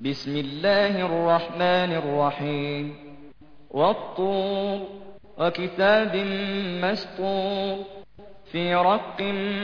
بسم الله الرحمن الرحيم والطور وكتاب مسطور في رق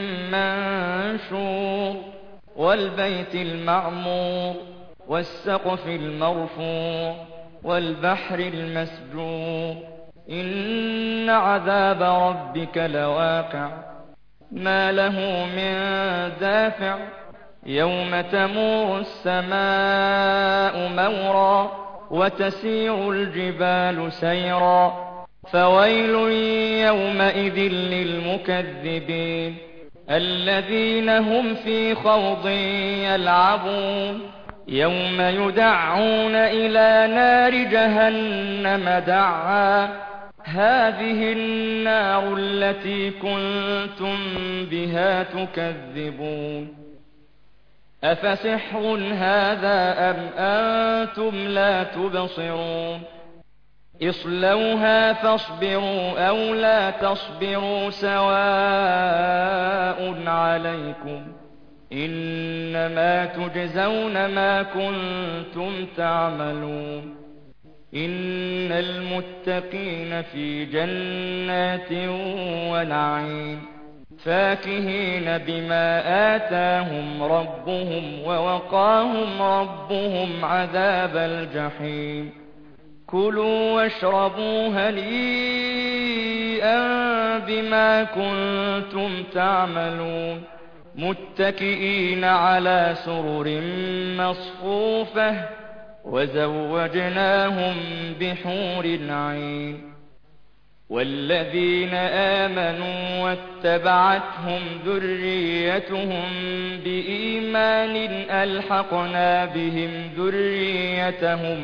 منشور والبيت المعمور والسقف المرفوع والبحر المسجور إن عذاب ربك لواقع ما له من دافع يوم تمور السماء مورا وتسير الجبال سيرا فويل يومئذ للمكذبين الذين هم في خوض يلعبون يوم يدعون إلى نار جهنم دعا هذه النار التي كنتم بها تكذبون أفسحر هذا أم أنتم لا تبصرون اصلوها فاصبروا أو لا تصبروا سواء عليكم إنما تجزون ما كنتم تعملون إن المتقين في جنات ونعيم فاكهين بما آتاهم ربهم ووقاهم ربهم عذاب الجحيم كلوا واشربوا هنيئا بما كنتم تعملون متكئين على سرر مصفوفة وزوجناهم بحور عين والذين آمنوا واتبعتهم ذريتهم بإيمان ألحقنا بهم ذريتهم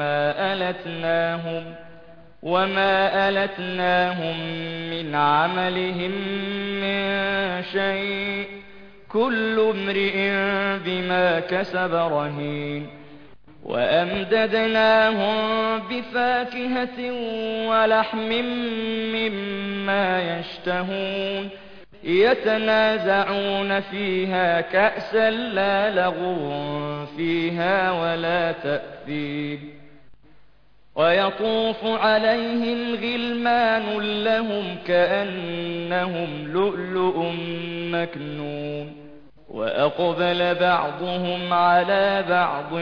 وما ألتناهم من عملهم من شيء كل امرئ بما كسب رهين وأمددناهم بفاكهة ولحم مما يشتهون يتنازعون فيها كأسا لا لغو فيها ولا تأثيم ويطوف عليهم غلمان لهم كأنهم لؤلؤ مكنون وأقبل بعضهم على بعض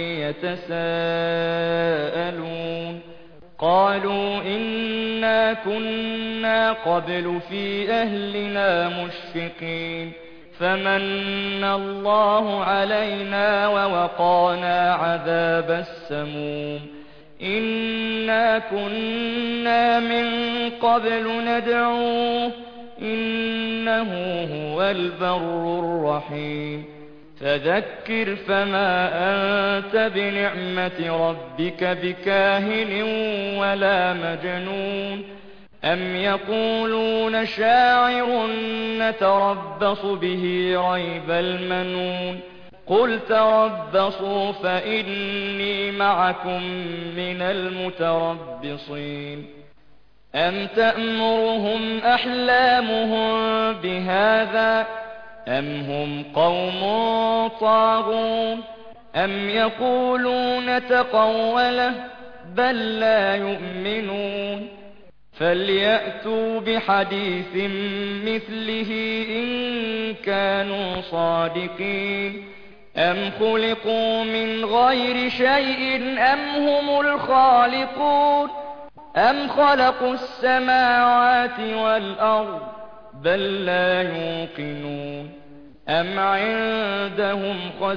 يتساءلون قالوا إنا كنا قبل في أهلنا مشفقين فمن الله علينا ووقانا عذاب السموم إنا كنا من قبل ندعوه إنه هو البر الرحيم فذكر فما أنت بنعمة ربك بكاهن ولا مجنون أم يقولون شاعر نتربص به ريب المنون قل تربصوا فإني معكم من المتربصين أم تأمرهم أحلامهم بهذا أم هم قوم طاغون أم يقولون تقوله بل لا يؤمنون فليأتوا بحديث مثله إن كانوا صادقين أم خلقوا من غير شيء أم هم الخالقون أم خلقوا السماوات والأرض بل لا يوقنون أم عندهم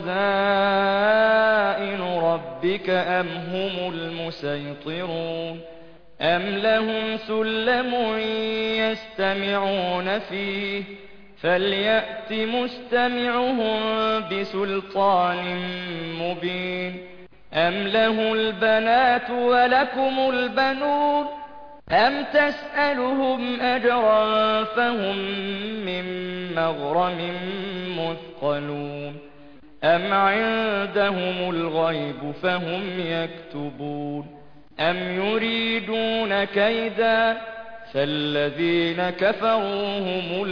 خزائن ربك أم هم المسيطرون أم لهم سلم يستمعون فيه فليأت مستمعهم بسلطان مبين أم له البنات ولكم البنون أم تسألهم أجرا فهم من مغرم مثقلون أم عندهم الغيب فهم يكتبون أم يريدون كيدا فالذين كفروا هم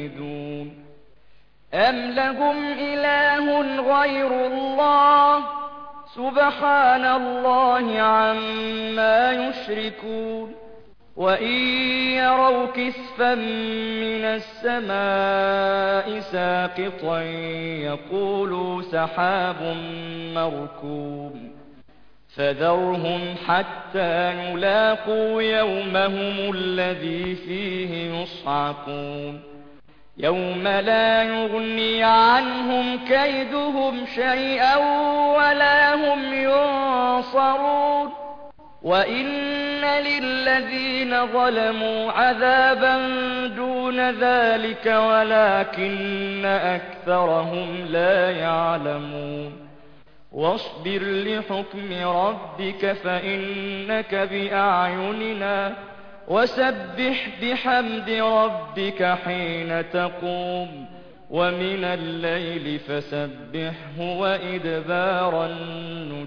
المكيدون أم لهم إله غير الله سبحان الله عما يشركون وإن يروا كسفا من السماء ساقطا يقولوا سحاب مركوم فذرهم حتى يلاقوا يومهم الذي فيه يصعقون يوم لا يغني عنهم كيدهم شيئا ولا هم ينصرون وإن للذين ظلموا عذابا دون ذلك ولكن أكثرهم لا يعلمون واصبر لحكم ربك فإنك بأعيننا وسبح بحمد ربك حين تقوم ومن الليل فسبحه وإدبار النجوم